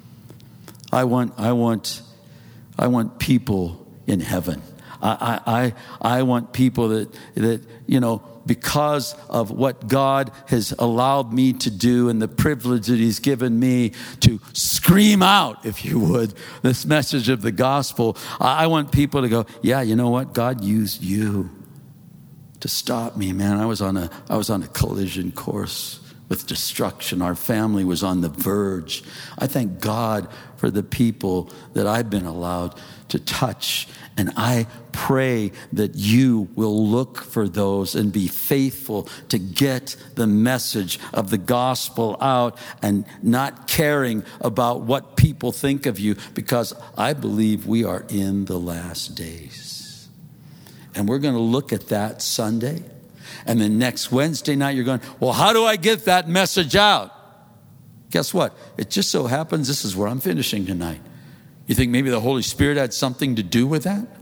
I want, I want, I want people in heaven. I, I, I want people that, that, you know, because of what God has allowed me to do and the privilege that he's given me to scream out, if you would, this message of the gospel. I, I want people to go, yeah, you know what? God used you to stop me, man. I was on a, I was on a collision course with destruction. Our family was on the verge. I thank God for the people that I've been allowed to touch. And I pray that you will look for those and be faithful to get the message of the gospel out and not caring about what people think of you, because I believe we are in the last days. And we're going to look at that Sunday. And then next Wednesday night, you're going, well, how do I get that message out? Guess what? It just so happens this is where I'm finishing tonight. You think maybe the Holy Spirit had something to do with that?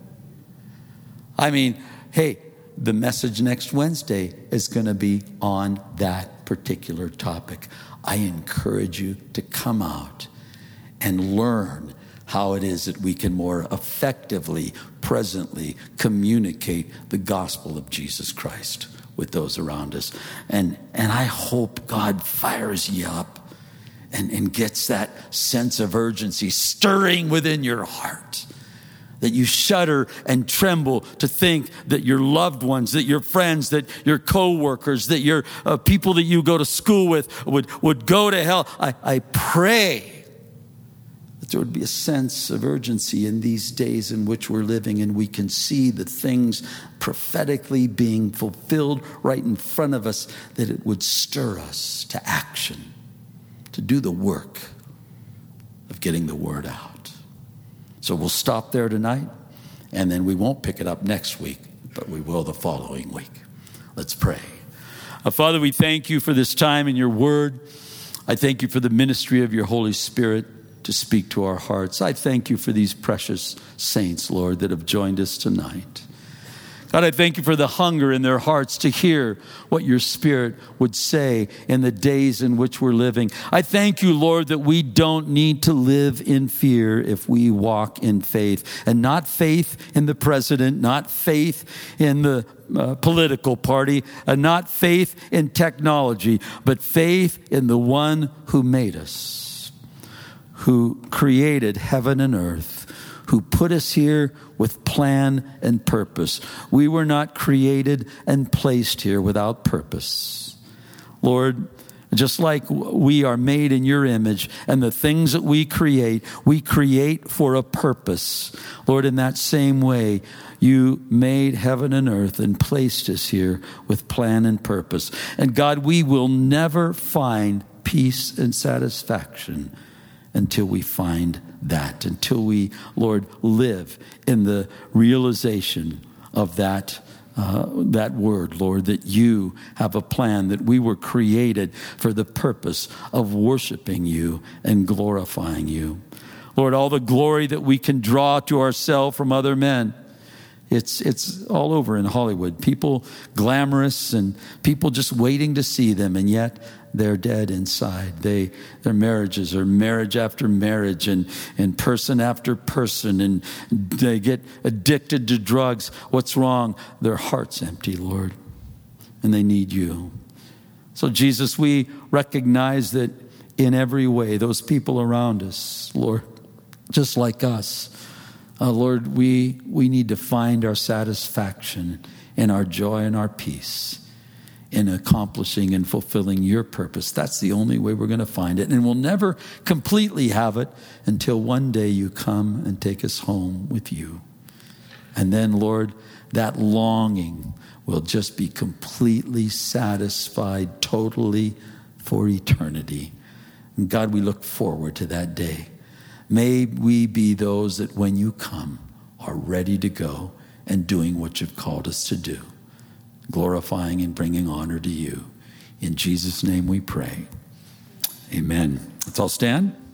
I mean, hey, the message next Wednesday is going to be on that particular topic. I encourage you to come out and learn how it is that we can more effectively, presently communicate the gospel of Jesus Christ with those around us. And and I hope God fires you up and, and gets that sense of urgency stirring within your heart, that you shudder and tremble to think that your loved ones, that your friends, that your co-workers, that your uh, people that you go to school with would, would go to hell. I, I pray there would be a sense of urgency in these days in which we're living, and we can see the things prophetically being fulfilled right in front of us, that it would stir us to action, to do the work of getting the word out. So we'll stop there tonight, and then we won't pick it up next week, but we will the following week. Let's pray. Uh, Father, we thank you for this time in your word. I thank you for the ministry of your Holy Spirit to speak to our hearts. I thank you for these precious saints, Lord, that have joined us tonight. God, I thank you for the hunger in their hearts to hear what your Spirit would say in the days in which we're living. I thank you, Lord, that we don't need to live in fear if we walk in faith. And not faith in the president, not faith in the uh, political party, and not faith in technology, but faith in the one who made us, who created heaven and earth, who put us here with plan and purpose. We were not created and placed here without purpose. Lord, just like we are made in your image, and the things that we create, we create for a purpose. Lord, in that same way, you made heaven and earth and placed us here with plan and purpose. And God, we will never find peace and satisfaction until we find that, until we, Lord, live in the realization of that uh, that word, Lord, that you have a plan, that we were created for the purpose of worshiping you and glorifying you. Lord, all the glory that we can draw to ourselves from other men, It's it's all over in Hollywood. People glamorous and people just waiting to see them, and yet they're dead inside. They their marriages are marriage after marriage, and, and person after person, and they get addicted to drugs. What's wrong? Their heart's empty, Lord, and they need you. So Jesus, we recognize that in every way, those people around us, Lord, just like us, Uh, Lord, we we need to find our satisfaction and our joy and our peace in accomplishing and fulfilling your purpose. That's the only way we're going to find it. And we'll never completely have it until one day you come and take us home with you. And then, Lord, that longing will just be completely satisfied totally for eternity. And God, we look forward to that day. May we be those that when you come are ready to go and doing what you've called us to do, glorifying and bringing honor to you. In Jesus' name we pray. Amen. Let's all stand.